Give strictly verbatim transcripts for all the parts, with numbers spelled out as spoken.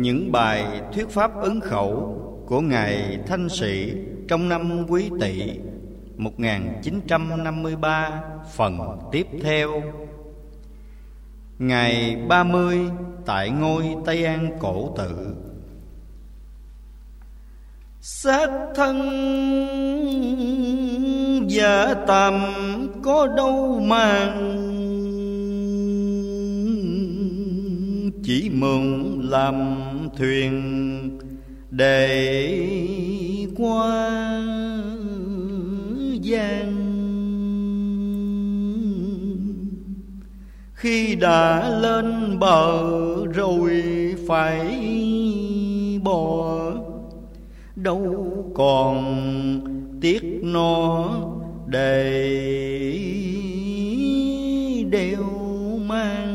những bài thuyết pháp ứng khẩu của Ngài Thanh Sĩ trong năm Quý Tỵ một nghìn chín trăm năm mươi ba, phần tiếp theo. Ngày ba mươi tại ngôi Tây An Cổ Tự. Xác thân giả tạm có đâu mang, chỉ mượn làm thuyền để qua gian. Khi đã lên bờ rồi phải bò, đâu còn tiếc nó để đeo mang.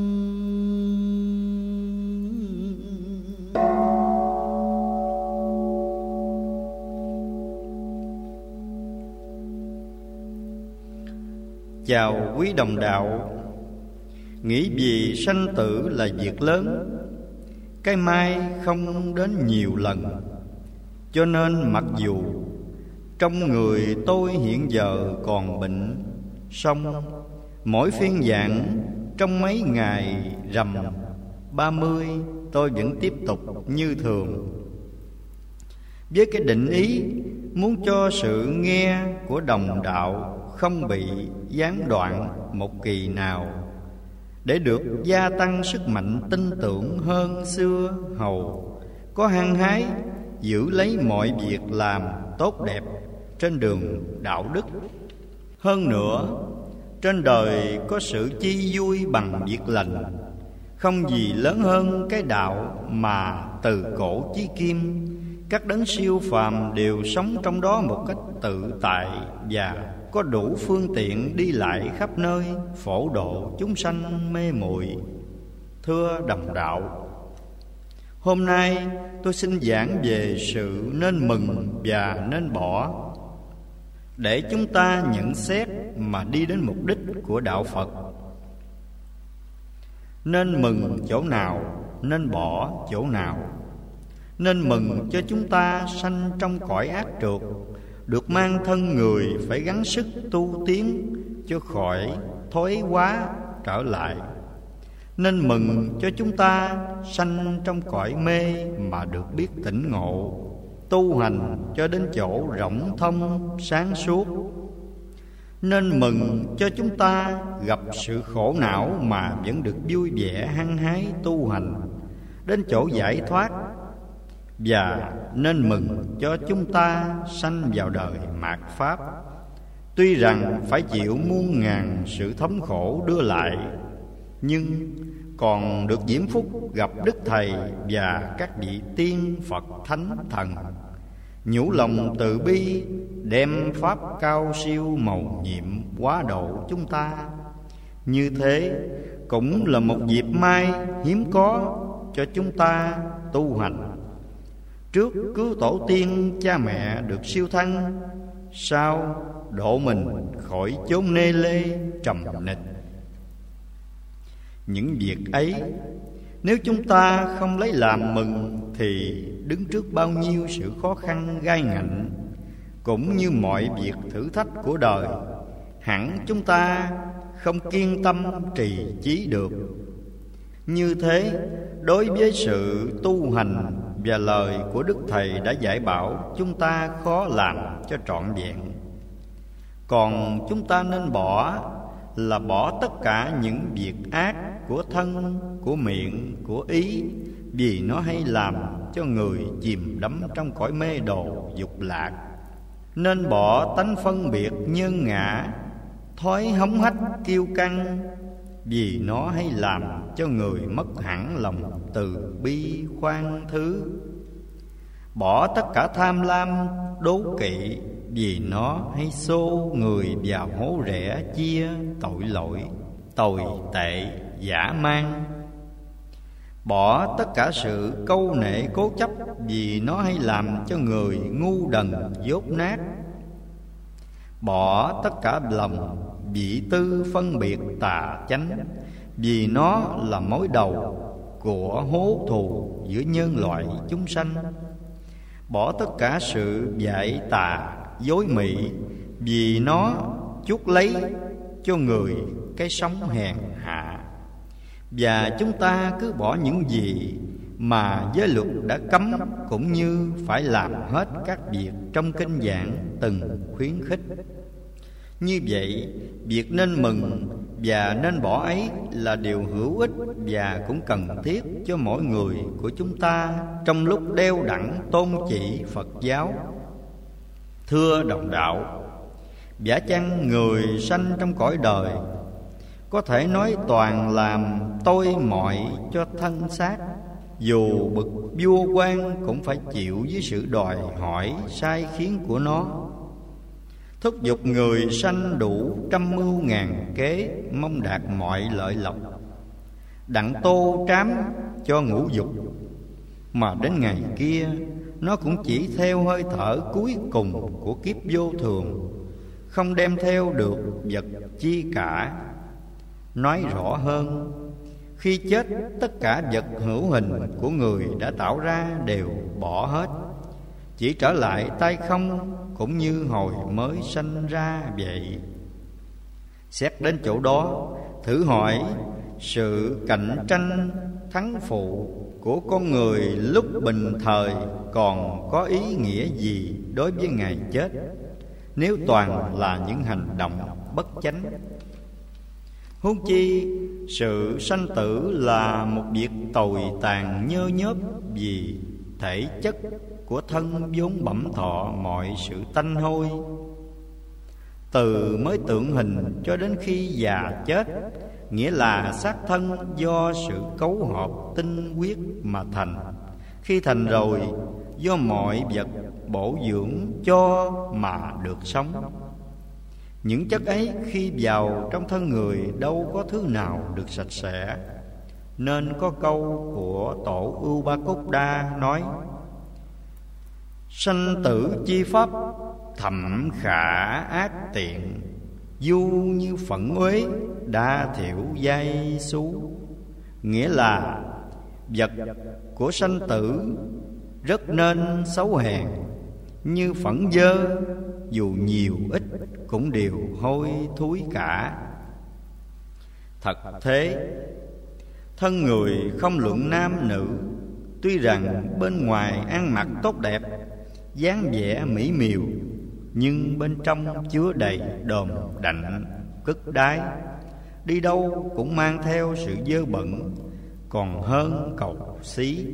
Chào quý đồng đạo. Nghĩ vì sanh tử là việc lớn, cái mai không đến nhiều lần, cho nên mặc dù trong người tôi hiện giờ còn bệnh, song mỗi phiên giảng trong mấy ngày rằm ba mươi tôi vẫn tiếp tục như thường, với cái định ý muốn cho sự nghe của đồng đạo không bị gián đoạn một kỳ nào, để được gia tăng sức mạnh tin tưởng hơn xưa, hầu có hăng hái giữ lấy mọi việc làm tốt đẹp trên đường đạo đức. Hơn nữa, trên đời có sự chi vui bằng việc lành, không gì lớn hơn cái đạo mà từ cổ chí kim các đấng siêu phàm đều sống trong đó một cách tự tại và có đủ phương tiện đi lại khắp nơi, phổ độ chúng sanh mê muội. Thưa đồng đạo, hôm nay tôi xin giảng về sự nên mừng và nên bỏ, để chúng ta nhận xét mà đi đến mục đích của đạo Phật. Nên mừng chỗ nào, nên bỏ chỗ nào. Nên mừng cho chúng ta sanh trong cõi ác trượt, được mang thân người phải gắng sức tu tiến cho khỏi thói hóa trở lại. Nên mừng cho chúng ta sanh trong cõi mê mà được biết tỉnh ngộ, tu hành cho đến chỗ rộng thông sáng suốt. Nên mừng cho chúng ta gặp sự khổ não mà vẫn được vui vẻ hăng hái tu hành đến chỗ giải thoát. Và nên mừng cho chúng ta sanh vào đời mạt Pháp, tuy rằng phải chịu muôn ngàn sự thống khổ đưa lại, nhưng còn được diễm phúc gặp Đức Thầy và các vị tiên Phật Thánh Thần, nhủ lòng từ bi, đem pháp cao siêu mầu nhiệm hóa độ chúng ta. Như thế cũng là một dịp may hiếm có cho chúng ta tu hành. Trước cứu tổ tiên cha mẹ được siêu thăng, sau độ mình khỏi chốn nê lê trầm nịch. Những việc ấy nếu chúng ta không lấy làm mừng thì đứng trước bao nhiêu sự khó khăn gai ngạnh, cũng như mọi việc thử thách của đời, hẳn chúng ta không kiên tâm trì chí được. Như thế, đối với sự tu hành và lời của Đức Thầy đã dạy bảo, chúng ta khó làm cho trọn vẹn. Còn chúng ta nên bỏ là bỏ tất cả những việc ác của thân, của miệng, của ý, vì nó hay làm cho người chìm đắm trong cõi mê đồ dục lạc. Nên bỏ tánh phân biệt nhân ngã, thói hống hách kiêu căng, vì nó hay làm cho người mất hẳn lòng từ bi khoan thứ. Bỏ tất cả tham lam đố kỵ, vì nó hay xô người vào hố rẻ chia tội lỗi, tồi tệ dã man. Bỏ tất cả sự câu nệ cố chấp, vì nó hay làm cho người ngu đần dốt nát. Bỏ tất cả lòng vị tư phân biệt tà chánh, vì nó là mối đầu của hố thù giữa nhân loại chúng sanh, bỏ tất cả sự dại tà dối mị, vì nó chuốc lấy cho người cái sống hèn hạ. Và chúng ta cứ bỏ những gì mà giới luật đã cấm, cũng như phải làm hết các việc trong kinh giảng từng khuyến khích. Như vậy, việc nên mừng và nên bỏ ấy là điều hữu ích và cũng cần thiết cho mỗi người của chúng ta trong lúc đeo đẳng tôn chỉ Phật giáo. Thưa đồng đạo, vả chăng người sanh trong cõi đời có thể nói toàn làm tôi mọi cho thân xác, dù bậc vua quan cũng phải chịu với sự đòi hỏi sai khiến của nó, thúc giục người sanh đủ trăm mưu ngàn kế, mong đạt mọi lợi lộc, đặng tô trám cho ngũ dục. Mà đến ngày kia, nó cũng chỉ theo hơi thở cuối cùng của kiếp vô thường, không đem theo được vật chi cả. Nói rõ hơn, khi chết, tất cả vật hữu hình của người đã tạo ra đều bỏ hết, chỉ trở lại tay không, cũng như hồi mới sanh ra vậy. Xét đến chỗ đó, thử hỏi sự cạnh tranh thắng phụ của con người lúc bình thời còn có ý nghĩa gì đối với ngày chết, nếu toàn là những hành động bất chánh. Huống chi sự sanh tử là một việc tồi tàn nhơ nhớp, vì thể chất của thân vốn bẩm thọ mọi sự tanh hôi. Từ mới tượng hình cho đến khi già chết, nghĩa là xác thân do sự cấu hợp tinh huyết mà thành. Khi thành rồi, do mọi vật bổ dưỡng cho mà được sống. Những chất ấy khi vào trong thân người đâu có thứ nào được sạch sẽ, nên có câu của tổ Ưu Ba Cốt Đa nói: sanh tử chi pháp thậm khả ác tiện, du như phẫn uế đa thiểu giai xú. Nghĩa là vật của sanh tử rất nên xấu hèn, như phẫn dơ, dù nhiều ít cũng đều hôi thối cả. Thật thế, thân người không luận nam nữ, tuy rằng bên ngoài ăn mặc tốt đẹp, dáng vẻ mỹ miều, nhưng bên trong chứa đầy đờm đạnh cất đái, đi đâu cũng mang theo sự dơ bẩn, còn hơn cầu xí.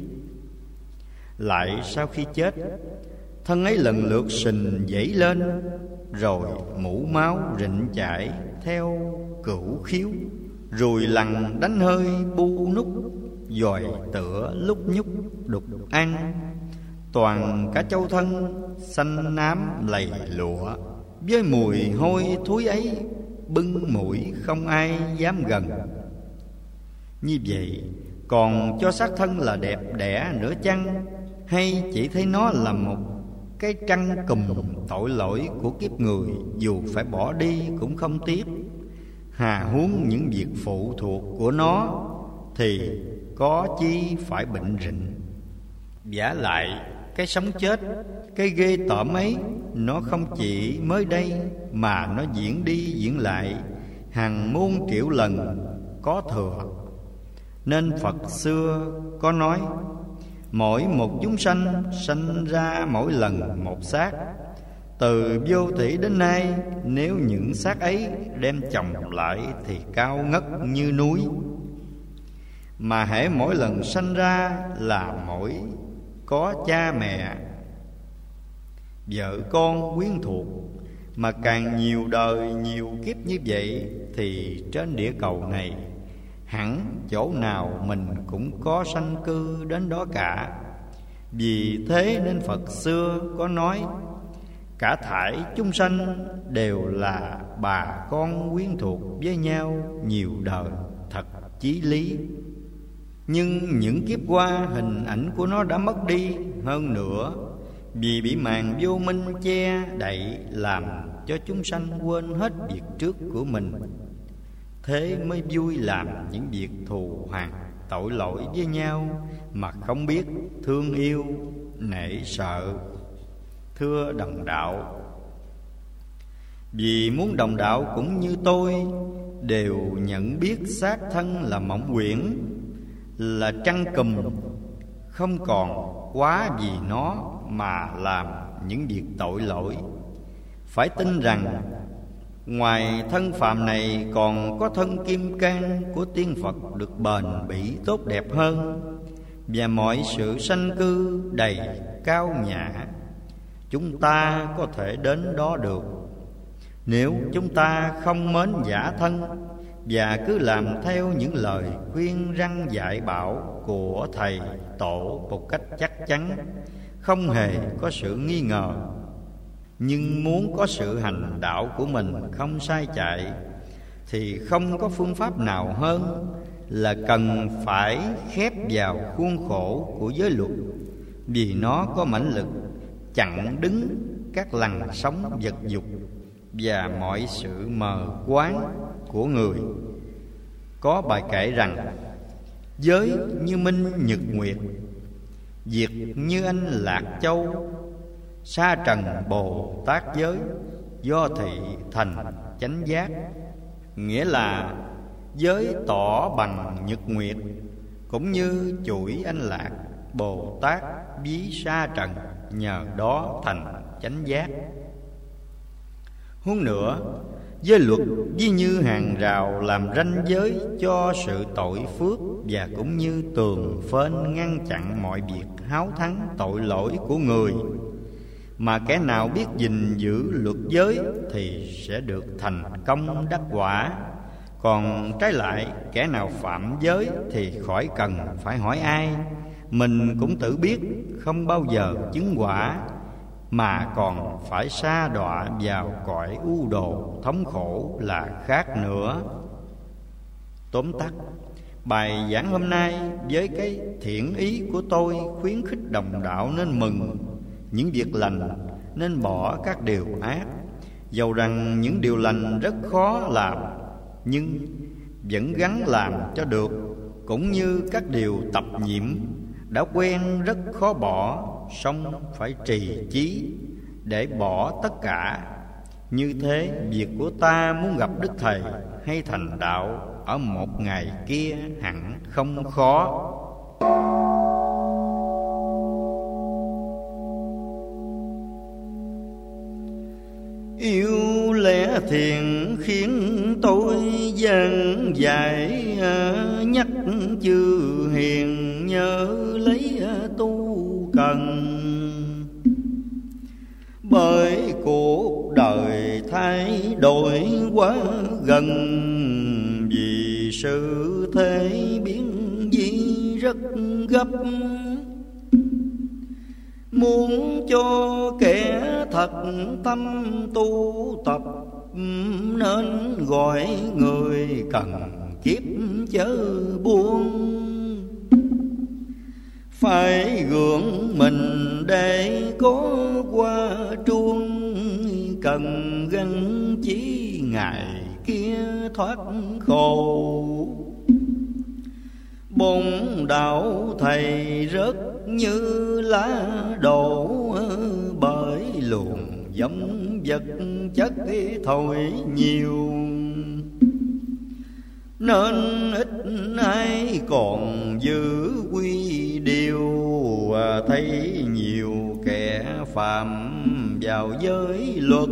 Lại sau khi chết, thân ấy lần lượt sình dãy lên, rồi mũ máu rịn chảy theo cửu khiếu, rồi lằn đánh hơi bu nút, dòi tựa lúc nhúc đục ăn. Toàn cả châu thân xanh nám lầy lụa, với mùi hôi thối ấy bưng mũi không ai dám gần. Như vậy còn cho xác thân là đẹp đẽ nữa chăng? Hay chỉ thấy nó là một cái trăng cùm tội lỗi của kiếp người, dù phải bỏ đi cũng không tiếc? Hà huống những việc phụ thuộc của nó thì có chi phải bệnh rịnh. Vả lại cái sống chết, cái ghê tởm ấy, nó không chỉ mới đây mà nó diễn đi diễn lại hàng muôn triệu lần có thừa. Nên Phật xưa có nói: mỗi một chúng sanh sanh ra mỗi lần một xác. Từ vô thủy đến nay, nếu những xác ấy đem chồng lại thì cao ngất như núi. Mà hễ mỗi lần sanh ra là mỗi có cha mẹ, vợ con, quyến thuộc, mà càng nhiều đời nhiều kiếp như vậy thì trên địa cầu này hẳn chỗ nào mình cũng có sanh cư đến đó cả. Vì thế nên Phật xưa có nói: cả thảy chúng sanh đều là bà con quyến thuộc với nhau nhiều đời, thật chí lý. Nhưng những kiếp qua, hình ảnh của nó đã mất đi. Hơn nữa, vì bị màn vô minh che đậy, làm cho chúng sanh quên hết việc trước của mình. Thế mới vui làm những việc thù hằn tội lỗi với nhau mà không biết thương yêu, nể sợ. Thưa đồng đạo, vì muốn đồng đạo cũng như tôi đều nhận biết xác thân là mộng quyển, là trăng cùm, không còn quá vì nó mà làm những việc tội lỗi. Phải tin rằng ngoài thân phàm này còn có thân kim cang của tiên Phật được bền bỉ tốt đẹp hơn, và mọi sự sanh cư đầy cao nhã. Chúng ta có thể đến đó được nếu chúng ta không mến giả thân và cứ làm theo những lời khuyên răn dạy bảo của thầy tổ một cách chắc chắn, không hề có sự nghi ngờ. Nhưng muốn có sự hành đạo của mình không sai chạy thì không có phương pháp nào hơn là cần phải khép vào khuôn khổ của giới luật, vì nó có mãnh lực chặn đứng các lằn sóng vật dục và mọi sự mờ quáng của người. Có bài kể rằng giới như minh nhật nguyệt, việc như anh Lạc Châu, sa trần Bồ Tát giới, do thị thành chánh giác. Nghĩa là giới tỏ bằng nhật nguyệt, cũng như chuỗi anh Lạc Bồ Tát ví sa trần, nhờ đó thành chánh giác. Huống nữa, giới luật ví như hàng rào làm ranh giới cho sự tội phước, và cũng như tường phên ngăn chặn mọi việc háo thắng tội lỗi của người. Mà kẻ nào biết gìn giữ luật giới thì sẽ được thành công đắc quả. Còn trái lại, kẻ nào phạm giới thì khỏi cần phải hỏi ai, mình cũng tự biết không bao giờ chứng quả, mà còn phải sa đọa vào cõi u đồ thống khổ là khác nữa. Tóm tắt, bài giảng hôm nay với cái thiện ý của tôi khuyến khích đồng đạo nên mừng những việc lành, nên bỏ các điều ác. Dầu rằng những điều lành rất khó làm, nhưng vẫn gắng làm cho được. Cũng như các điều tập nhiễm đã quen rất khó bỏ, song phải trì chí để bỏ tất cả. Như thế, việc của ta muốn gặp Đức Thầy hay thành đạo ở một ngày kia hẳn không khó. Yêu lẽ thiện khiến tôi dần dạy, nhắc chư hiền nhớ lấy tu cần. Bởi cuộc đời thay đổi quá gần, vì sự thế biến di rất gấp. Muốn cho kẻ thật tâm tu tập, nên gọi người cần kiếp chớ buông. Phải gượng mình để có qua truông, cần gắn chí ngày kia thoát khổ. Bổn đạo thầy rất như lá đổ, bởi luồng giống vật chất thôi nhiều, nên ít ai còn giữ quy điều. Thấy nhiều kẻ phạm vào giới luật,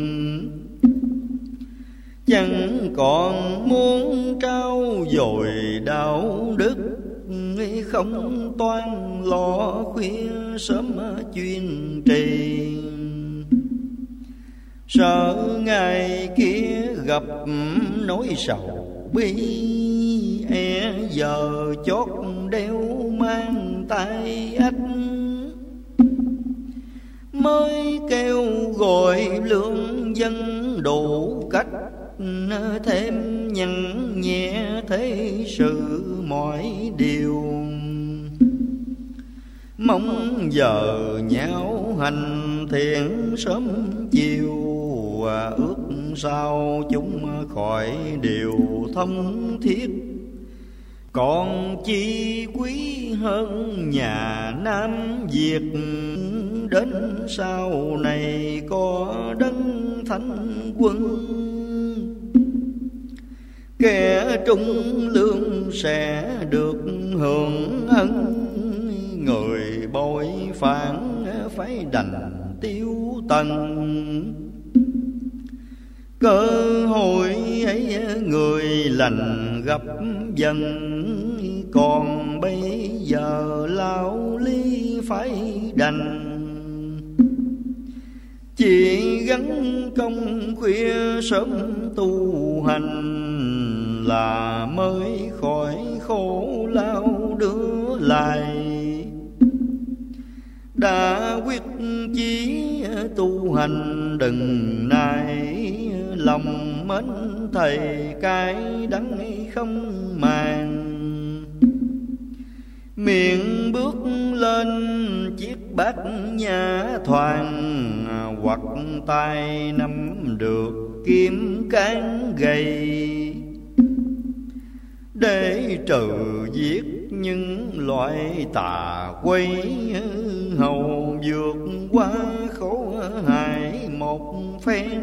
chẳng còn muốn trao dồi đạo đức. Không toan lo khuya sớm chuyên trì, sợ ngày kia gặp nỗi sầu bi. E giờ chót đeo mang tay ách, mới kêu gọi lương dân đủ cách. Thêm nhằn nhẹ thế sự mọi điều, mong giờ nhau hành thiện sớm chiều. Ước sao chúng khỏi điều thông thiết, Còn chi quý hơn nhà Nam Việt, đến sau này có đấng thánh quân. Kẻ trung lương sẽ được hưởng ân, người bội phản phải đành tiêu tần. Cơ hội ấy người lành gặp dần, còn bây giờ lao ly phải đành. Chỉ gắn công khuya sớm tu hành, là mới khỏi khổ lao đưa lại. Đã quyết chí tu hành đừng nài, lòng mến thầy cái đắng không màng. Miệng bước lên chiếc bát nhã thoảng, hoặc tay nắm được kiếm cán gầy, để trừ giết những loại tà quấy, hầu vượt qua khổ hại một phen.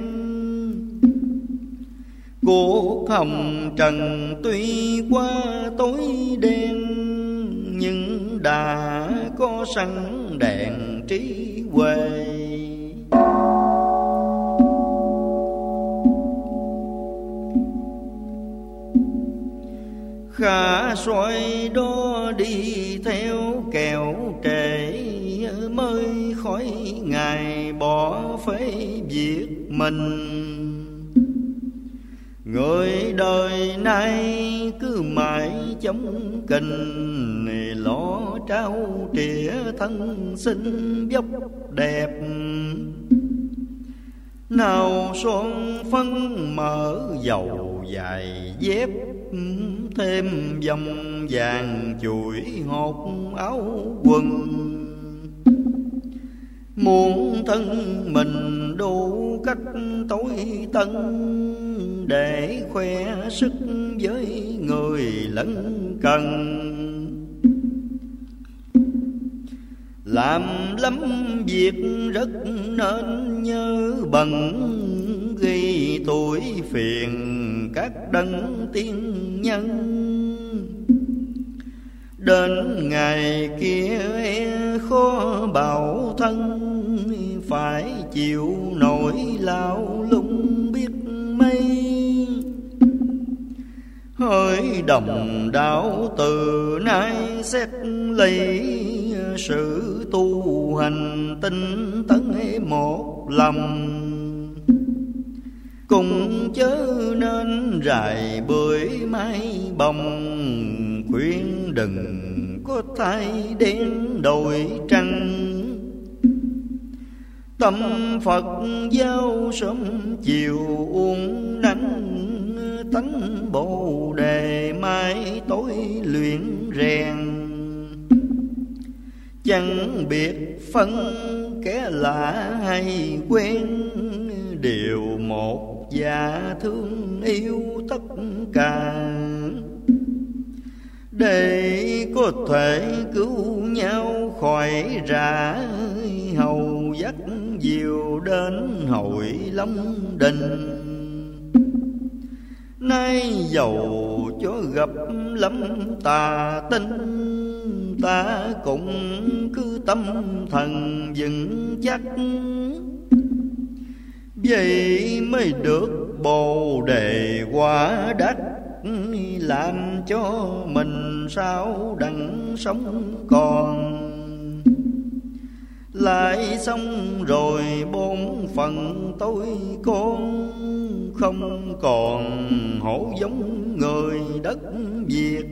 Cuộc hồng trần tuy qua tối đen, nhưng đã có sẵn đèn trí huệ. Khả xoay đó đi theo kẻo trễ, mới khỏi ngày bỏ phế việc mình. Người đời nay cứ mãi chống kình, lo trao trĩa thân xinh dốc đẹp. Nào son phấn mở dầu dài dép, thêm vòng vàng chuỗi hột áo quần. Muốn thân mình đủ cách tối tân, để khoe sức với người lân cần. Làm lắm việc rất nên nhớ bận, ghi tuổi phiền các đấng tiên nhân. Đến ngày kia e khó bảo thân, phải chịu nỗi lao lung biết mấy. Hỡi đồng đạo từ nay xét lấy, sự tu hành tinh tấn một lòng. Cùng chớ nên rài bưởi mái bồng, khuyên đừng có thay đen đổi trăng. Tâm Phật giáo sớm chiều uống nắng, tánh Bồ Đề mai tối luyện rèn. Chẳng biết phân kẻ lạ hay quen, đều một dạ thương yêu tất cả. Để có thể cứu nhau khỏi rã, hầu dắt diều đến hội Long Đình. Nay dầu cho gặp lắm tà tinh, ta cũng cứ tâm thần vững chắc. Vậy mới được Bồ Đề quả đắc, làm cho mình sao đặng sống còn. Lại xong rồi bốn phần tôi con, không còn hổ giống người đất Việt.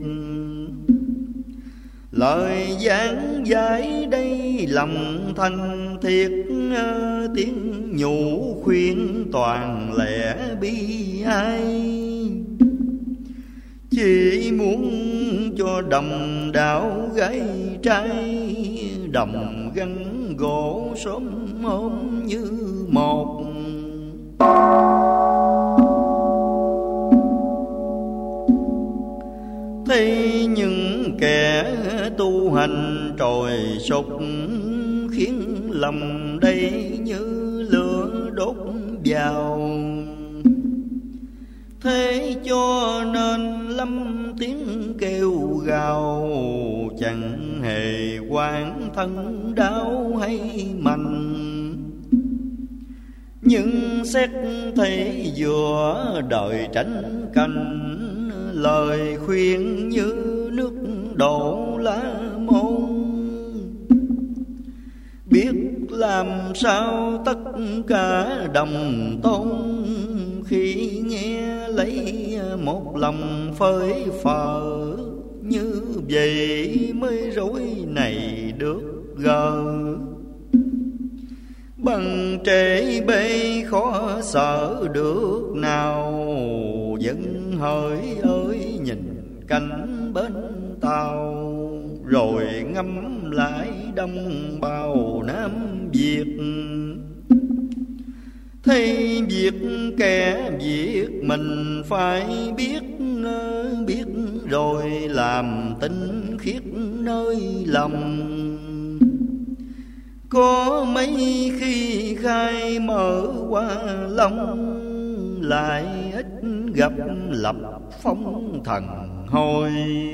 Lời giảng giải đây lòng thành thiệt, tiếng nhủ khuyên toàn lẽ bi ai. Chỉ muốn cho đồng đạo gái trai, đồng gắn gỗ sớm hôm như một. Thấy những kẻ tu hành trồi sục, khiến lòng đây như lửa đốt vào. Thế cho nên lâm tiếng kêu gào, chẳng hề oán thân đau hay mạnh. Nhưng xét thấy vừa đời tránh canh, lời khuyên như nước đổ lá môn. Biết làm sao tất cả đồng tôn, khi nghe lấy một lòng phơi phờ. Như vậy mới rối này được gờ, bằng trễ bê khó sợ được nào. Dân hỡi ơi nhìn cánh bên tàu, rồi ngắm lại đồng bào Nam Việt. Thấy việc kẻ việc mình phải biết, biết rồi làm tinh khiết nơi lòng. Có mấy khi khai mở qua lòng, lại ít gặp lập phong thần hồi.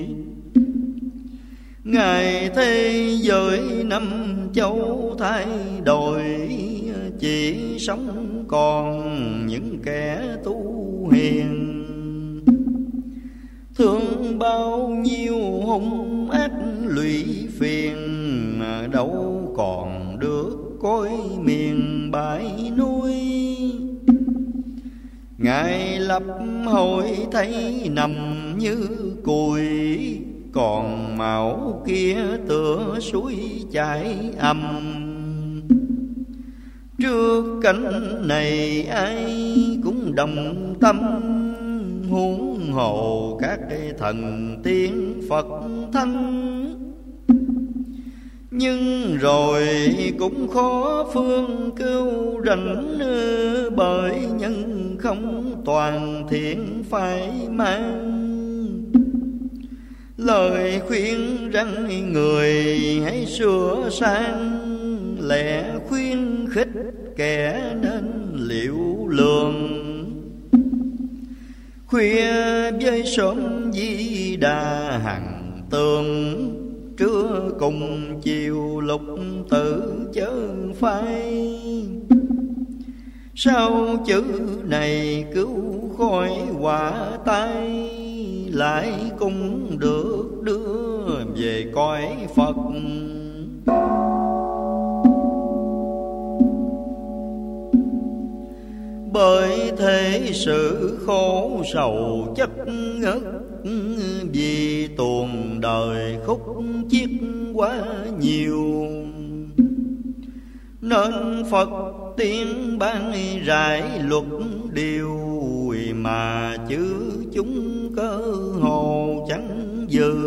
Ngày thế giới năm châu thay đổi, chỉ sống còn những kẻ tu hiền. Thương bao nhiêu hung ác lụy phiền, mà đâu còn được cõi miền bãi núi. Ngài lập hội thấy nằm như cùi, còn mạo kia tựa suối chảy âm. Trước cảnh này ai cũng đồng tâm, huống hồ các thần tiên Phật thánh. Nhưng rồi cũng khó phương cứu rảnh, bởi nhân không toàn thiện phải mang. Lời khuyên rằng người hãy sửa sang, lẽ khuyên khích kẻ nên liệu lường. Khuya với sớm di đà hằng tường, trưa cùng chiều lục tử chớ phai. Sau chữ này cứu khỏi quả tai, lại cũng được đưa về cõi Phật. Bởi thế sự khổ sầu chất ngất, vì tuồng đời khúc chiết quá nhiều. Nên Phật tiên ban rải luật điều, mà chứ chúng cơ hồ chẳng dư.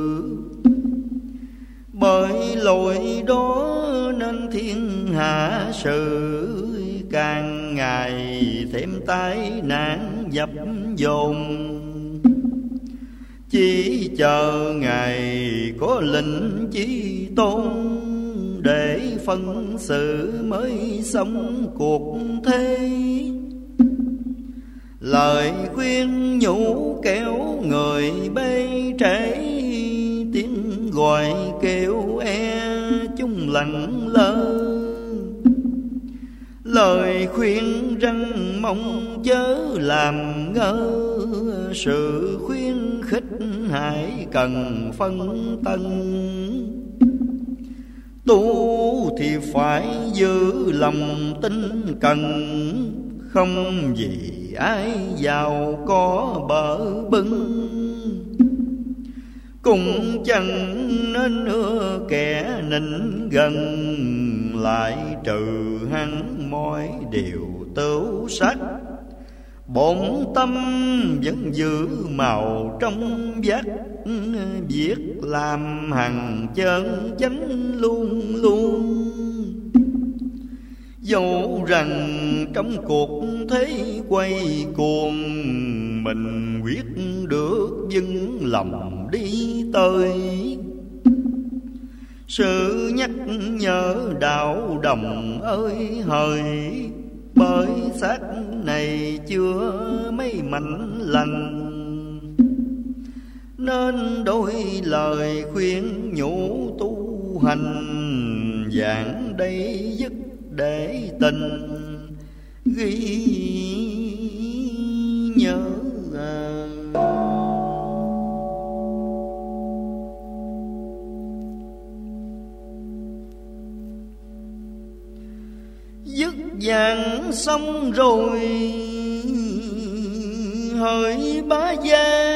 Bởi lỗi đó nên thiên hạ sự, càng ngày thêm tai nạn dập dồn. Chỉ chờ ngày có lệnh chí tôn, để phân xử mới xong cuộc thế. Lời khuyên nhủ kéo người bê trễ, tiếng gọi kêu e chúng lặng lơ. Lời khuyên răng mong chớ làm ngơ, sự khuyên khích hãy cần phân tân. Tu thì phải giữ lòng tin cần, không vì ai giàu có bờ bưng. Cũng chẳng nên ưa kẻ nịnh gần, lại trừ hắn mọi điều tửu sắc. Bổn tâm vẫn giữ màu trong vắt, việc làm hằng chân chánh luôn luôn. Dẫu rằng trong cuộc thế quay cuồng, mình quyết được vững lòng đi tới. Sự nhắc nhở đạo đồng ơi hời, bởi xác này chưa mấy mạnh lành, nên đôi lời khuyên nhủ tu hành, giảng đây dứt để tình ghi nhớ. Dứt giảng xong rồi hỡi bá gia,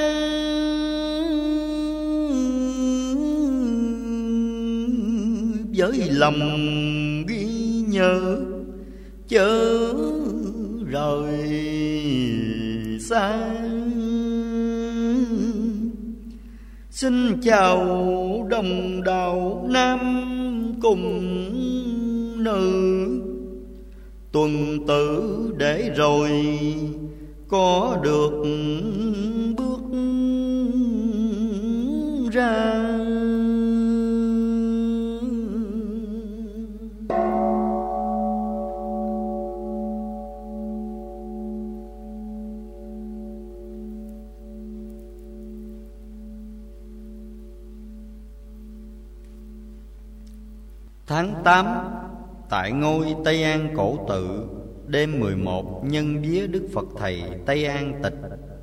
với lòng ghi nhớ chớ rời xa. Xin chào đồng đạo nam cùng nữ, tuần tự để rồi có được bước ra. Tháng tám, tại ngôi Tây An Cổ Tự, đêm mười một nhân vía Đức Phật Thầy Tây An Tịch.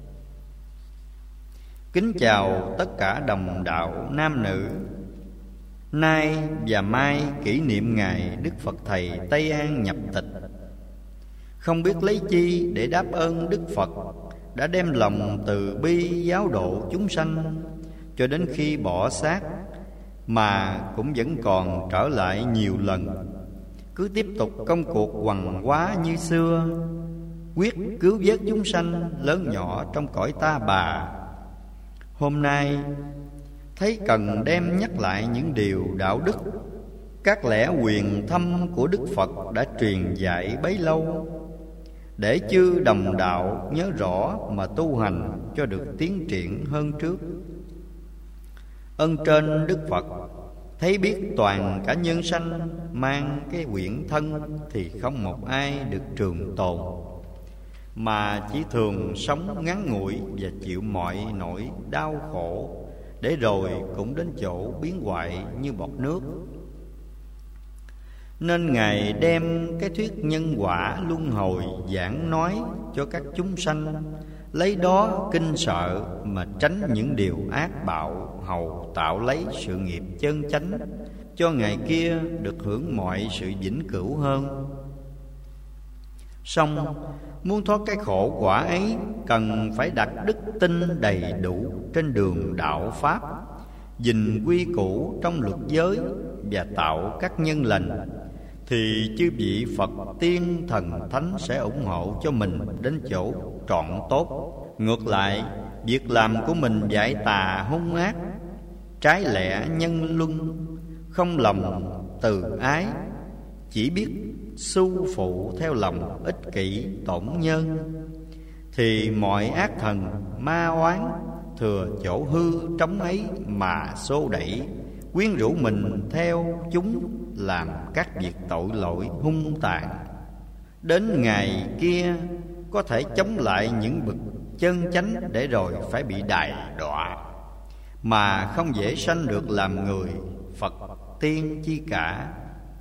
Kính chào tất cả đồng đạo nam nữ. Nay và mai kỷ niệm ngày Đức Phật Thầy Tây An nhập tịch. Không biết lấy chi để đáp ơn Đức Phật đã đem lòng từ bi giáo độ chúng sanh, cho đến khi bỏ xác mà cũng vẫn còn trở lại nhiều lần, cứ tiếp tục công cuộc hoằng hóa như xưa, quyết cứu vớt chúng sanh lớn nhỏ trong cõi ta bà. Hôm nay thấy cần đem nhắc lại những điều đạo đức, các lẽ huyền thâm của Đức Phật đã truyền dạy bấy lâu, để chư đồng đạo nhớ rõ mà tu hành cho được tiến triển hơn trước. Ân trên Đức Phật thấy biết toàn cả nhân sanh mang cái quyển thân thì không một ai được trường tồn, mà chỉ thường sống ngắn ngủi và chịu mọi nỗi đau khổ, để rồi cũng đến chỗ biến hoại như bọt nước. Nên Ngài đem cái thuyết nhân quả luân hồi giảng nói cho các chúng sanh, lấy đó kinh sợ mà tránh những điều ác bạo, hầu tạo lấy sự nghiệp chân chánh, cho ngày kia được hưởng mọi sự vĩnh cửu hơn. Song muốn thoát cái khổ quả ấy, cần phải đặt đức tin đầy đủ trên đường đạo pháp, gìn quy củ trong luật giới và tạo các nhân lành, thì chư vị Phật tiên thần thánh sẽ ủng hộ cho mình đến chỗ trọn tốt. Ngược lại, việc làm của mình dại tà hung ác, trái lẽ nhân luân, không lòng từ ái, chỉ biết su phụ theo lòng ích kỷ tổn nhân, thì mọi ác thần ma oán thừa chỗ hư trống ấy mà xô đẩy, quyến rũ mình theo chúng làm các việc tội lỗi hung tàn. Đến ngày kia có thể chống lại những bậc chân chánh, để rồi phải bị đày đọa, mà không dễ sanh được làm người Phật tiên chi cả.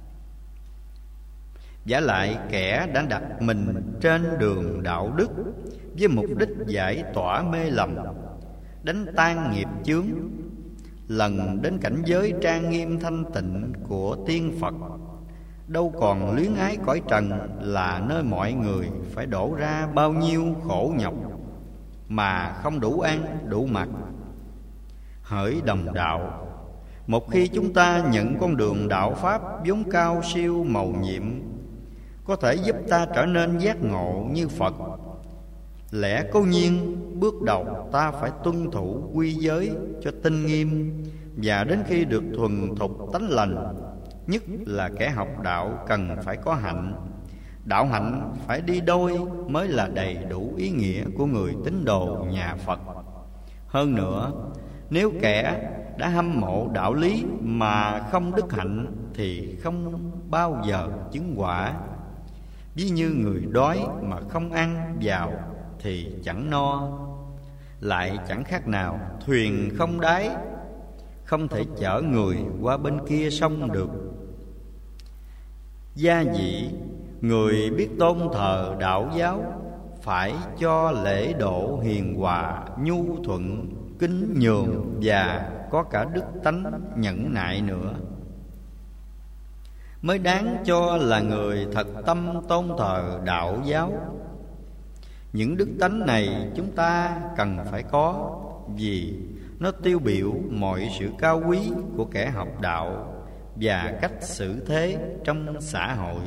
Vả lại kẻ đã đặt mình trên đường đạo đức với mục đích giải tỏa mê lầm, đánh tan nghiệp chướng, lần đến cảnh giới trang nghiêm thanh tịnh của tiên Phật, đâu còn luyến ái cõi trần là nơi mọi người phải đổ ra bao nhiêu khổ nhọc mà không đủ ăn đủ mặc. Hỡi đồng đạo, một khi chúng ta nhận con đường đạo pháp vốn cao siêu mầu nhiệm, có thể giúp ta trở nên giác ngộ như Phật, lẽ cố nhiên bước đầu ta phải tuân thủ quy giới cho tinh nghiêm, và đến khi được thuần thục tánh lành, nhất là kẻ học đạo cần phải có hạnh, đạo hạnh phải đi đôi mới là đầy đủ ý nghĩa của người tín đồ nhà Phật. Hơn nữa, nếu kẻ đã hâm mộ đạo lý mà không đức hạnh thì không bao giờ chứng quả. Ví như người đói mà không ăn vào thì chẳng no, lại chẳng khác nào thuyền không đáy, không thể chở người qua bên kia sông được. Gia dĩ, người biết tôn thờ đạo giáo phải cho lễ độ hiền hòa, nhu thuận, kính nhường và có cả đức tánh nhẫn nại nữa, mới đáng cho là người thật tâm tôn thờ đạo giáo. Những đức tánh này chúng ta cần phải có, vì nó tiêu biểu mọi sự cao quý của kẻ học đạo và cách xử thế trong xã hội.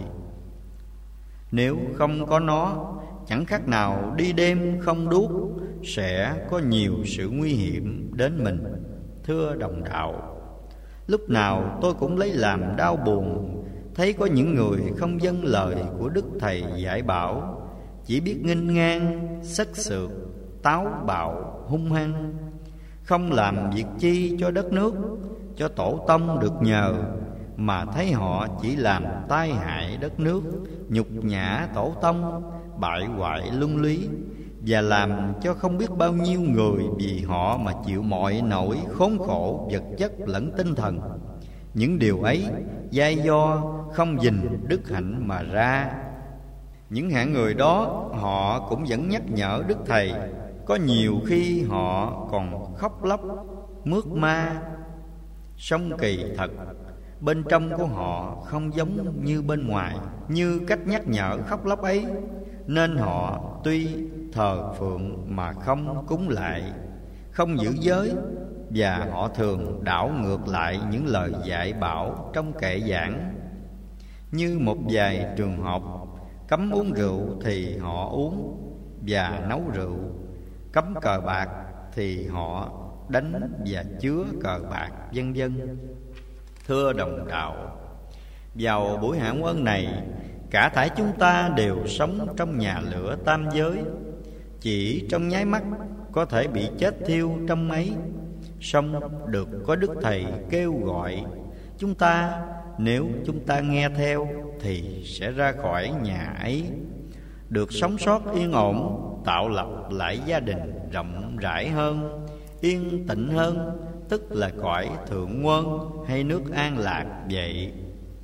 Nếu không có nó, chẳng khác nào đi đêm không đuốc, sẽ có nhiều sự nguy hiểm đến mình. Thưa đồng đạo, lúc nào tôi cũng lấy làm đau buồn thấy có những người không vâng lời của Đức Thầy dạy bảo, chỉ biết nghênh ngang, sắc sược, táo bạo, hung hăng, không làm việc chi cho đất nước, cho tổ tông được nhờ, mà thấy họ chỉ làm tai hại đất nước, nhục nhã tổ tông, bại hoại luân lý, và làm cho không biết bao nhiêu người vì họ mà chịu mọi nỗi khốn khổ vật chất lẫn tinh thần. Những điều ấy giai do không gìn đức hạnh mà ra. Những hạng người đó họ cũng vẫn nhắc nhở Đức Thầy. Có nhiều khi họ còn khóc lóc, mướt ma, song kỳ thật bên trong của họ không giống như bên ngoài. Như cách nhắc nhở khóc lóc ấy, nên họ tuy thờ phượng mà không cúng lại, không giữ giới, và họ thường đảo ngược lại những lời dạy bảo trong kệ giảng. Như một vài trường học cấm uống rượu thì họ uống và nấu rượu, cấm cờ bạc thì họ đánh và chứa cờ bạc, vân vân. Thưa đồng đạo, vào buổi hạ quân này, cả thảy chúng ta đều sống trong nhà lửa tam giới. Chỉ trong nháy mắt có thể bị chết thiêu trong ấy, song được có Đức Thầy kêu gọi chúng ta. Nếu chúng ta nghe theo thì sẽ ra khỏi nhà ấy, được sống sót yên ổn, tạo lập lại gia đình rộng rãi hơn, yên tĩnh hơn, tức là cõi thượng nguồn hay nước an lạc vậy.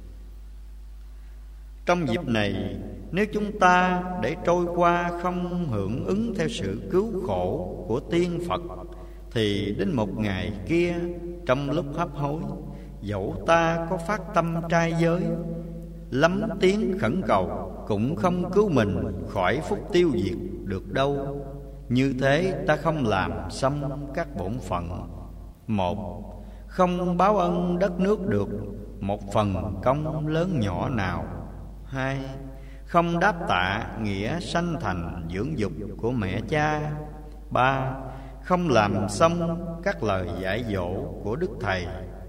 Trong dịp này, nếu chúng ta để trôi qua không hưởng ứng theo sự cứu khổ của tiên Phật, thì đến một ngày kia, trong lúc hấp hối, dẫu ta có phát tâm trai giới, lắm tiếng khẩn cầu, cũng không cứu mình khỏi phúc tiêu diệt được đâu. Như thế ta không làm xong các bổn phận. Một, không báo ân đất nước được một phần công lớn nhỏ nào. Hai, không đáp tạ nghĩa sanh thành dưỡng dục của mẹ cha. Ba, không làm xong các lời dạy dỗ của Đức Thầy.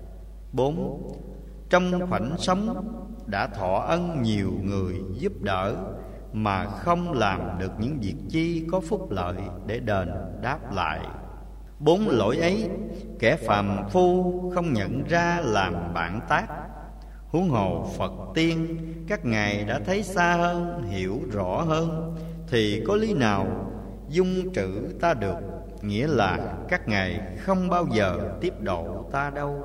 Bốn, trong khoảnh sống đã thọ ân nhiều người giúp đỡ, mà không làm được những việc chi có phúc lợi để đền đáp lại. Bốn lỗi ấy, kẻ phàm phu không nhận ra làm bạn tác, huống hồ Phật tiên các ngài đã thấy xa hơn, hiểu rõ hơn, thì có lý nào dung trữ ta được. Nghĩa là các ngài không bao giờ tiếp độ ta đâu.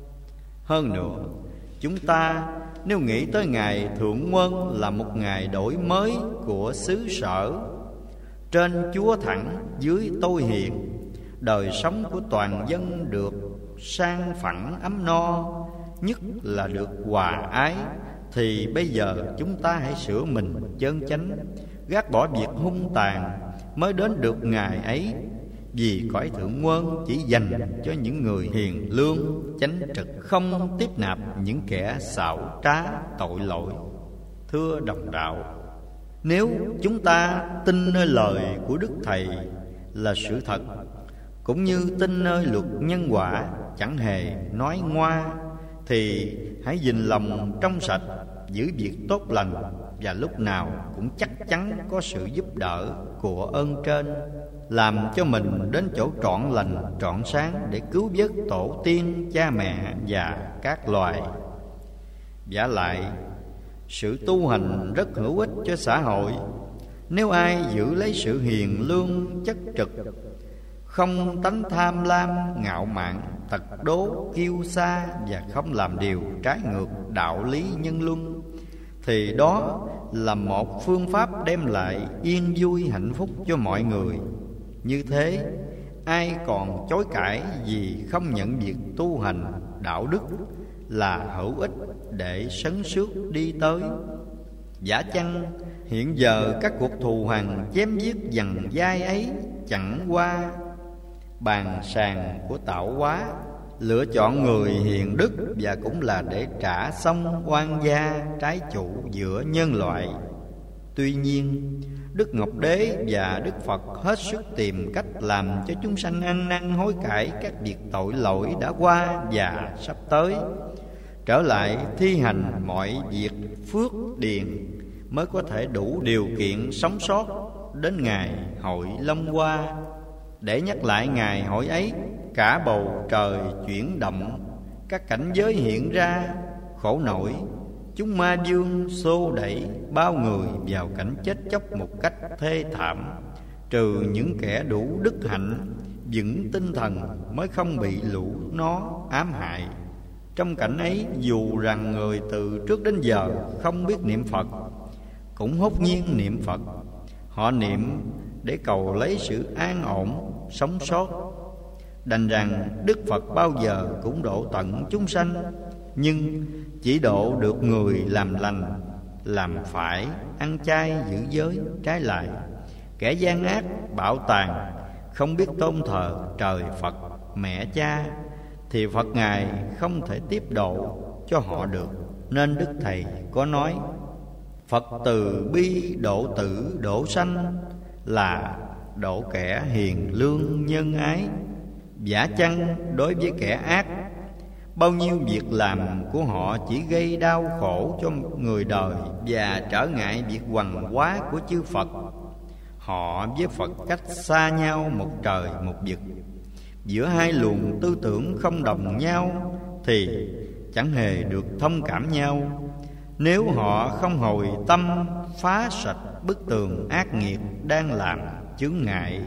Hơn nữa, chúng ta nếu nghĩ tới ngày Thượng Quân là một ngày đổi mới của xứ sở, trên Chúa thẳng, dưới tôi hiền, đời sống của toàn dân được sang phẳng ấm no, nhất là được hòa ái, thì bây giờ chúng ta hãy sửa mình chân chánh, gác bỏ việc hung tàn, mới đến được ngày ấy. Vì cõi thượng quân chỉ dành cho những người hiền lương, chánh trực, không tiếp nạp những kẻ xảo trá tội lỗi. Thưa đồng đạo, nếu chúng ta tin nơi lời của Đức Thầy là sự thật, cũng như tin nơi luật nhân quả chẳng hề nói ngoa, thì hãy gìn lòng trong sạch, giữ việc tốt lành, và lúc nào cũng chắc chắn có sự giúp đỡ của ơn trên, làm cho mình đến chỗ trọn lành trọn sáng để cứu vớt tổ tiên, cha mẹ và các loài. Vả lại, sự tu hành rất hữu ích cho xã hội. Nếu ai giữ lấy sự hiền lương chất trực, không tánh tham lam, ngạo mạn, tật đố, kiêu sa và không làm điều trái ngược đạo lý nhân luân, thì đó là một phương pháp đem lại yên vui hạnh phúc cho mọi người. Như thế, ai còn chối cãi vì không nhận việc tu hành đạo đức là hữu ích để sấn sước đi tới. Giả chăng hiện giờ các cuộc thù hằn chém giết dằn dai ấy chẳng qua bàn sàng của tạo hóa, lựa chọn người hiền đức, và cũng là để trả xong oan gia trái chủ giữa nhân loại. Tuy nhiên, Đức Ngọc Đế và Đức Phật hết sức tìm cách làm cho chúng sanh ăn năn hối cải các việc tội lỗi đã qua và sắp tới, trở lại thi hành mọi việc phước điền, mới có thể đủ điều kiện sống sót đến ngày hội Long Hoa. Để nhắc lại ngày hội ấy, cả bầu trời chuyển động, các cảnh giới hiện ra khổ nổi. Chúng ma vương xô đẩy bao người vào cảnh chết chóc một cách thê thảm. Trừ những kẻ đủ đức hạnh, vững tinh thần mới không bị lũ nó ám hại. Trong cảnh ấy, dù rằng người từ trước đến giờ không biết niệm Phật, cũng hốt nhiên niệm Phật. Họ niệm để cầu lấy sự an ổn, sống sót. Đành rằng Đức Phật bao giờ cũng độ tận chúng sanh, nhưng chỉ độ được người làm lành, làm phải, ăn chay giữ giới. Trái lại, kẻ gian ác, bạo tàn, không biết tôn thờ trời Phật, mẹ cha, thì Phật Ngài không thể tiếp độ cho họ được. Nên Đức Thầy có nói: Phật từ bi độ tử độ sanh, là độ kẻ hiền lương nhân ái. Giả chăng đối với kẻ ác, bao nhiêu việc làm của họ chỉ gây đau khổ cho người đời và trở ngại việc hoằng hóa của chư Phật. Họ với Phật cách xa nhau một trời một vực. Giữa hai luồng tư tưởng không đồng nhau thì chẳng hề được thông cảm nhau. Nếu họ không hồi tâm phá sạch bức tường ác nghiệt đang làm chướng ngại.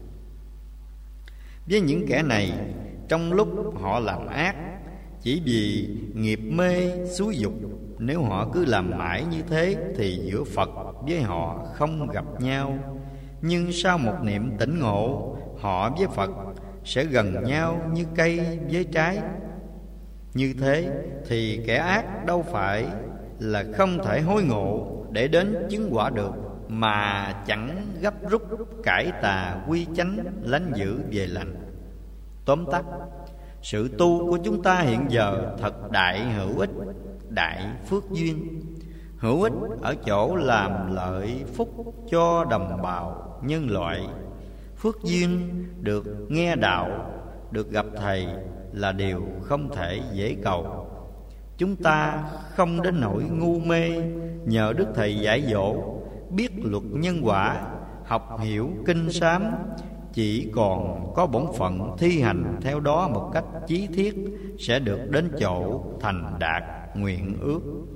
Với những kẻ này, trong lúc họ làm ác chỉ vì nghiệp mê xúi dục, nếu họ cứ làm mãi như thế thì giữa Phật với họ không gặp nhau. Nhưng sau một niệm tỉnh ngộ, họ với Phật sẽ gần nhau như cây với trái. Như thế thì kẻ ác đâu phải là không thể hối ngộ để đến chứng quả được, mà chẳng gấp rút cải tà quy chánh, lánh dữ về lành. Tóm tắt, sự tu của chúng ta hiện giờ thật đại hữu ích, đại phước duyên. Hữu ích ở chỗ làm lợi phúc cho đồng bào nhân loại. Phước duyên được nghe đạo, được gặp Thầy là điều không thể dễ cầu. Chúng ta không đến nỗi ngu mê, nhờ Đức Thầy dạy dỗ, biết luật nhân quả, học hiểu kinh sám, chỉ còn có bổn phận thi hành theo đó một cách chí thiết, sẽ được đến chỗ thành đạt nguyện ước.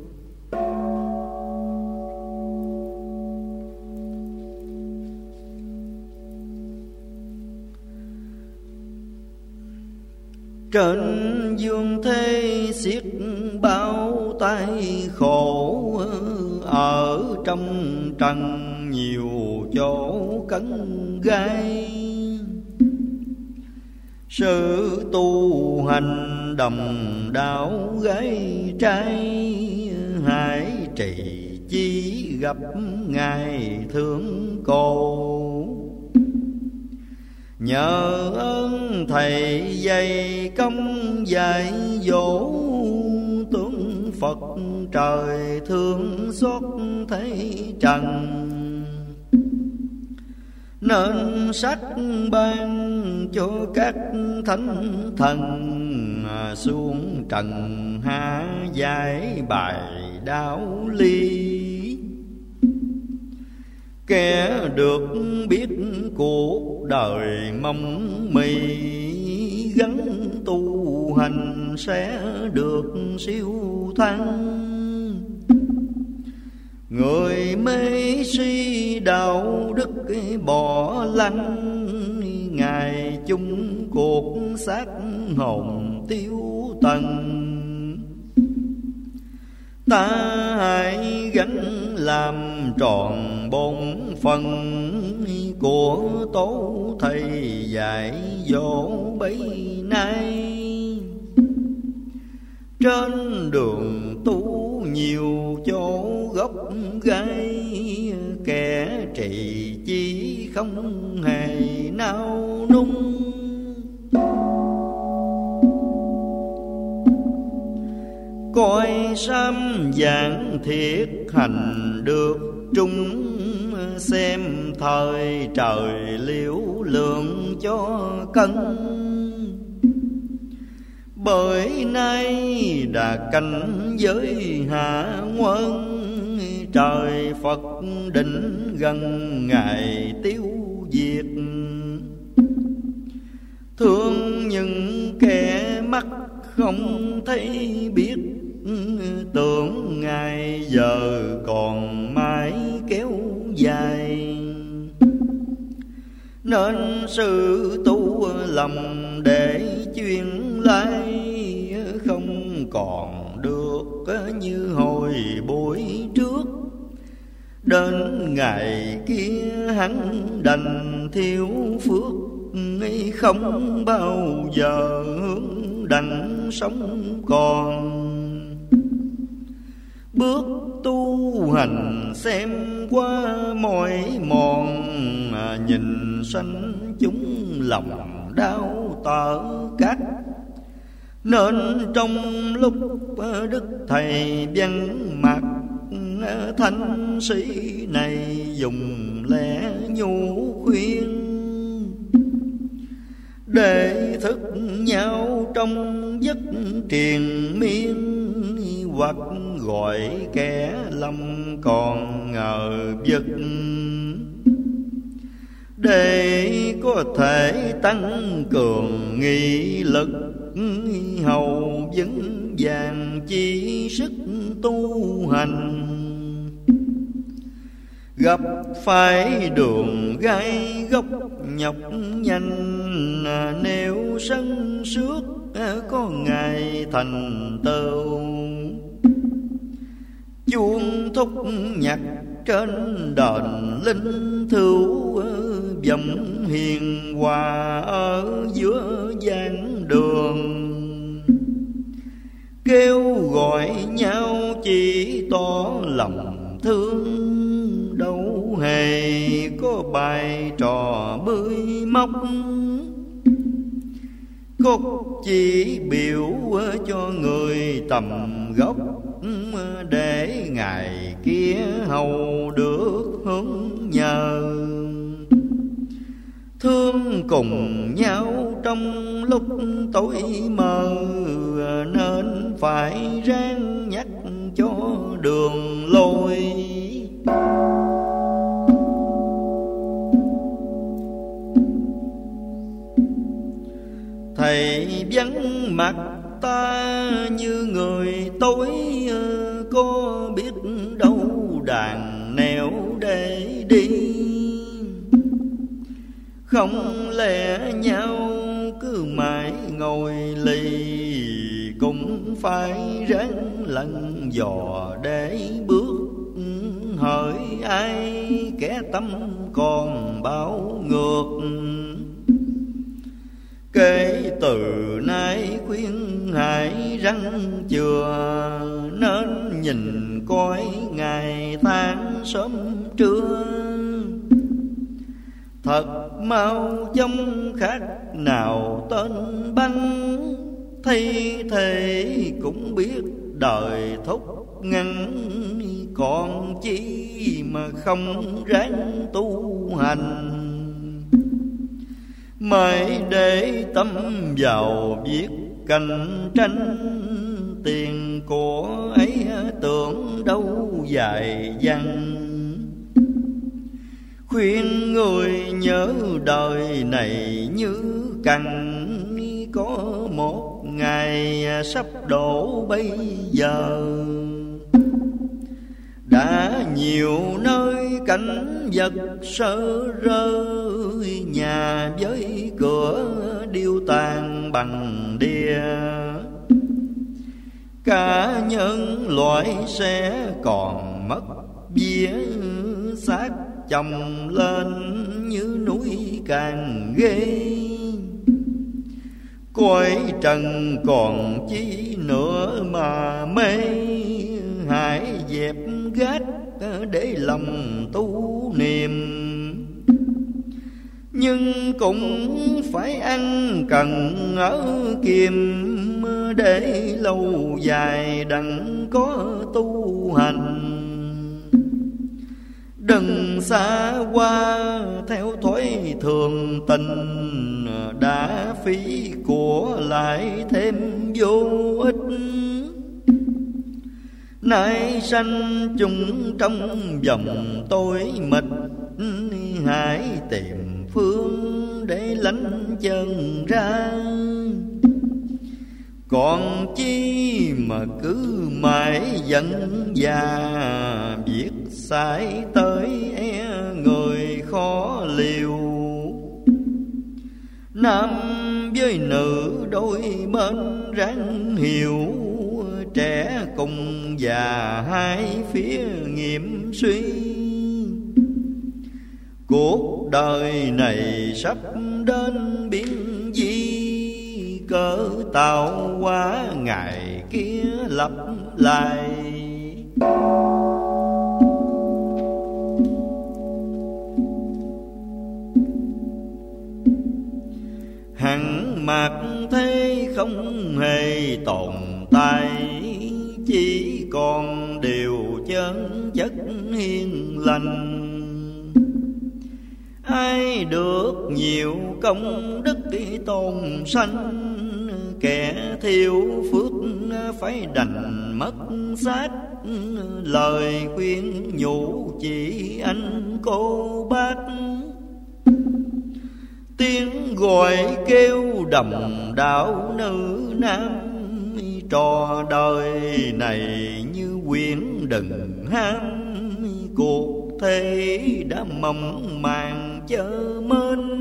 Trên dương thế xiết bao tay khổ, ở trong trần nhiều chỗ cấn gai. Sự tu hành đồng đạo gái trai, hãy trì chi gặp Ngài thương cô. Nhờ ơn Thầy dày công dạy dỗ, tướng Phật trời thương xót thế trần. Nên sắc ban cho các thánh thần, xuống trần hạ giải bài đạo lý. Kẻ được biết cuộc đời mong mì, gắn tu hành sẽ được siêu thăng. Người mê si đạo đức bỏ lăng, ngày chung cuộc xác hồn tiêu tần. Ta hãy gánh làm tròn bổn phận của tổ thầy dạy dỗ bấy nay. Trên đường tu nhiều chỗ gốc gai, kẻ trì chi không hề nao nung. Coi sám giảng thiết hành được trung, xem thời trời liễu lượng cho cân. Bởi nay đã cảnh giới hạ quân, trời Phật định gần ngày tiêu diệt. Thương những kẻ mắt không thấy biết, tưởng ngày giờ còn mãi kéo dài. Nên sự tu lầm để chuyên lai, không còn được như hồi buổi trước. Đến ngày kia hắn đành thiếu phước, không bao giờ hướng đặng sống còn. Bước tu hành xem qua mỏi mòn, nhìn sanh chúng lòng đau tở cắt. Nên trong lúc đức thầy văn mặt, thanh sĩ này dùng lẽ nhu khuyên. Để thức nhau trong giấc triền miên, hoặc gọi kẻ lâm còn ngờ vực. Để có thể tăng cường nghị lực, hầu vững vàng chi sức tu hành. Gặp phải đường gai góc nhọc nhanh, nếu sân suốt có ngày thành tựu. Chuông thúc nhạc trên đền linh thưu, vọng hiền hòa ở giữa giảng đường. Kêu gọi nhau chỉ tỏ lòng thương, đâu hề có bài trò bươi móc. Khúc chỉ biểu cho người tầm gốc, để ngày kia hầu được hướng nhờ. Thương cùng nhau trong lúc tối mờ, nên phải ráng nhắc cho đường lối. Thầy vắng mặt ta như người tối, có biết đâu đàn nẻo để đi. Không lẽ nhau cứ mãi ngồi lì, cũng phải ráng lần dò để bước. Hỡi ai kẻ tâm còn báo ngược, kể từ nay khuyên hãy răng chừa. Nên nhìn coi ngày tháng sớm trưa, thật mau trong khác nào tên băng. Thay thế cũng biết đời thúc ngăn, còn chi mà không ráng tu hành. Mãi để tâm vào việc cạnh tranh, tiền của ấy tưởng đâu dài dằng. Khuyên người nhớ đời này như cằn, có một ngày sắp đổ bây giờ. Đã nhiều nơi cảnh vật sơ rơi, nhà với cửa điêu tàn bằng đia. Cả nhân loại sẽ còn mất vía, xác chồng lên như núi càng ghê. Cõi trần còn chi nữa mà mê, hãy dẹp gác để lòng tu niệm. Nhưng cũng phải ăn cần ở kiềm, để lâu dài đặng có tu hành. Đừng xa qua theo thói thường tình, đã phí của lại thêm vô ích. Nay sanh chúng trong vòng tối mịt, hãy tìm phương để lánh chân ra. Còn chi mà cứ mãi giận già, việc sai tới e người khó liều. Nam với nữ đôi bên ráng hiểu, trẻ cùng già hai phía nghiệm suy. Cuộc đời này sắp đến biến di, cớ tạo hóa ngày kia lặp lại. Hằng mạc thế không hề tồn tại, chỉ còn điều chân chất hiền lành. Ai được nhiều công đức tôn sanh, kẻ thiếu phước phải đành mất xác. Lời khuyên nhủ chỉ anh cô bác, tiếng gọi kêu đầm đạo nữ nam. Trò đời này như quyển đừng ham, cuộc thế đã mộng màng chớ mến.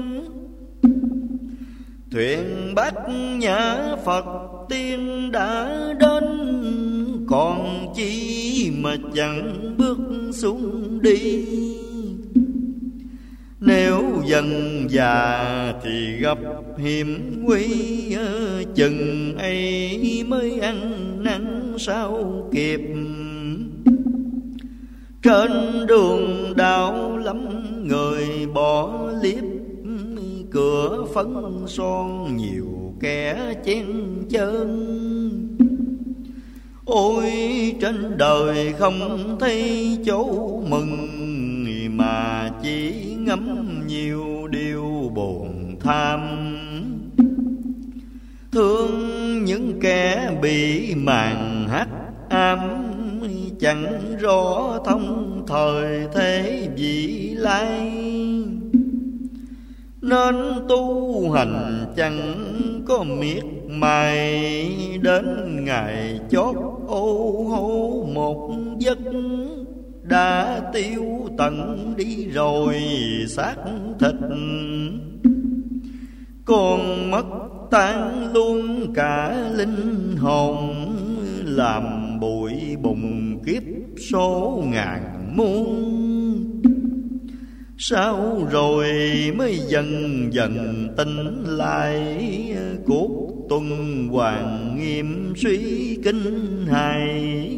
Thuyền bát nhã Phật tiên đã đến, còn chi mà chẳng bước xuống đi. Nếu dần già thì gặp hiểm nguy, chừng ấy mới ăn năn sao kịp. Trên đường đạo lắm người bỏ liếp, cửa phấn son nhiều kẻ chen chân. Ôi trên đời không thấy chỗ mừng, mà chỉ ngắm nhiều điều buồn tham. Thương những kẻ bị màn hắc ám, chẳng rõ thông thời thế vị lai. Nên tu hành chẳng có miệt mài, đến ngày chót ô hô một giấc. Đã tiêu tận đi rồi xác thịt, còn mất tan luôn cả linh hồn. Làm bụi bùng kiếp số ngàn muôn, sau rồi mới dần dần tỉnh lại. Cuộc tuần hoàn nghiêm suy kinh hài,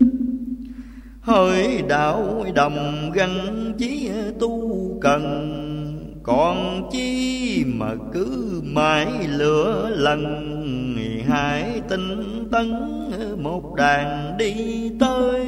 hỡi đạo đồng gắn chí tu cần. Còn chi mà cứ mãi lửa lần, hãy tinh tấn một đàn đi tới.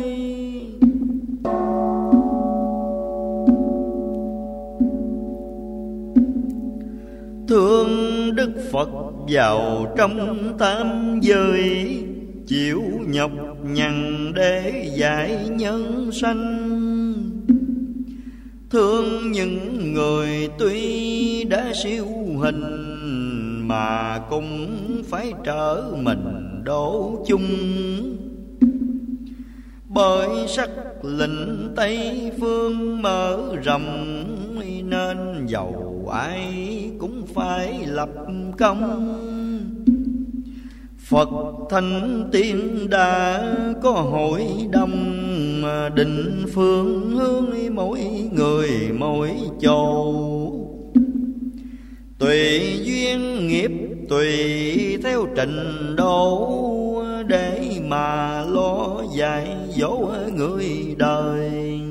Thương Đức Phật vào trong tam giới, chịu nhọc nhằn để giải nhân sanh. thương những người tuy đã siêu hình, mà cũng phải trở mình đổ chung. Bởi sắc lệnh Tây phương mở rộng, nên dầu ai cũng phải lập công. Phật Thanh Tiên đã có hội đồng, định phương hướng mỗi người mỗi chỗ. Tùy duyên nghiệp tùy theo trình độ, để mà lo dạy dỗ người đời.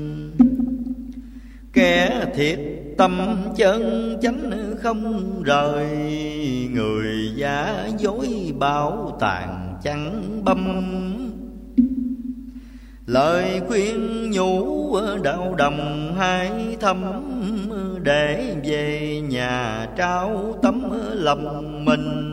Kẻ thiệt tâm chân chánh không rời, người giả dối bảo tàng chẳng băm. Lời khuyên nhủ đạo đồng hai thâm, để về nhà trao tấm lòng mình.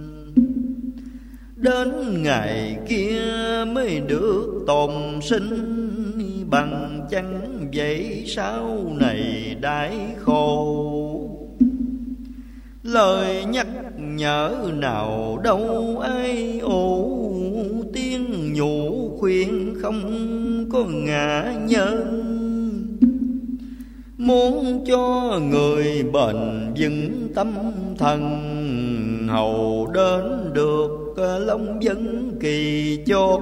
Đến ngày kia mới được tồn sinh, bằng chẳng vậy sau này đãi khổ. Lời nhắc nhở nào đâu ai ổ, tiếng nhủ khuyên không có ngã nhân. Muốn cho người bền vững tâm thần, hầu đến được long vấn kỳ chốt.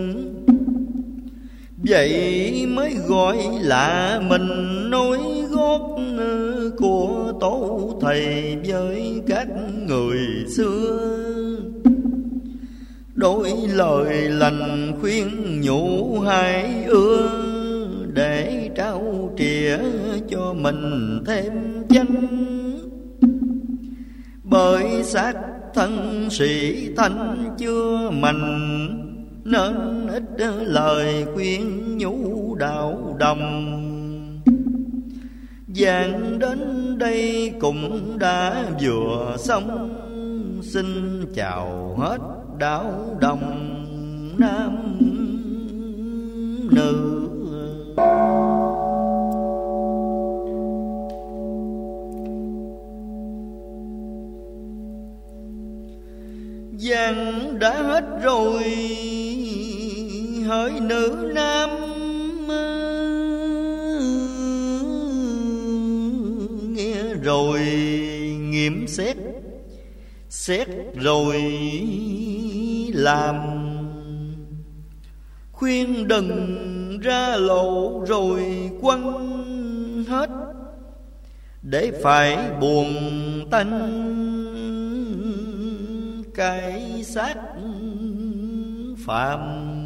Vậy mới gọi là mình nối gót của tổ thầy với các người xưa. Đôi lời lành khuyên nhủ hai ưa, để trao trìa cho mình thêm chánh. Bởi xác thân sĩ thanh chưa mạnh, nên ít lời khuyên nhủ đạo đồng. Giảng đến đây cũng đã vừa xong, xin chào hết đạo đồng nam nữ. Giảng đã hết rồi, hỡi nữ nam nghe rồi nghiệm xét, xét rồi làm. Khuyên đừng ra lộ rồi quăng hết, để phải buồn tanh cái xác phạm.